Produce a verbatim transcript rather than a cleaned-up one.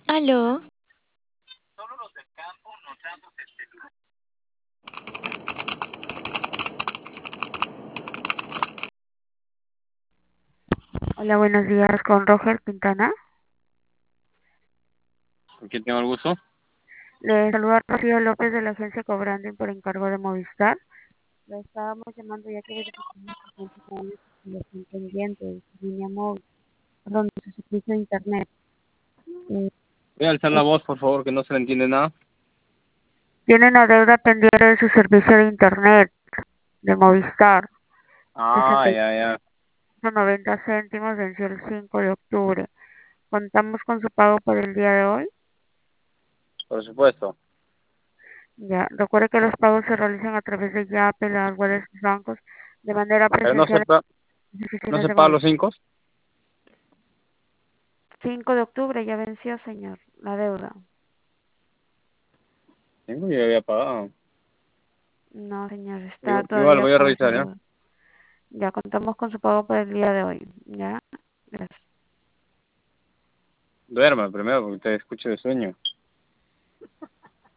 Aló, Hola, buenos días, con Roger Quintana. ¿Con quién tengo el gusto? Le saluda Rocío López de la agencia Cobranding por encargo de Movistar. Le estábamos llamando ya que verificamos su cuenta con una investigación pendiente de su línea móvil, perdón, de su servicio de internet. Eh, Voy a alzar la eh, voz, por favor, que no se le entiende nada. Tiene una deuda pendiente de su servicio de internet de Movistar, Ah, sesenta y ya, ya. noventa céntimos, venció el cinco de octubre. Contamos con su pago por el día de hoy. Por supuesto. Ya, recuerde que los pagos se realizan a través de Yape, las webs de sus bancos, de manera Pero no se, presencial pa- en las no oficinas se de paga los Movistar. cinco. cinco de octubre ya venció, señor, la deuda. Cinco yo ya había pagado. No, señor, está Igual, igual todavía voy a con su revisar, ¿ya? deuda. Ya contamos con su pago para el día de hoy. Ya, gracias. Duerma primero, porque te escucho de sueño.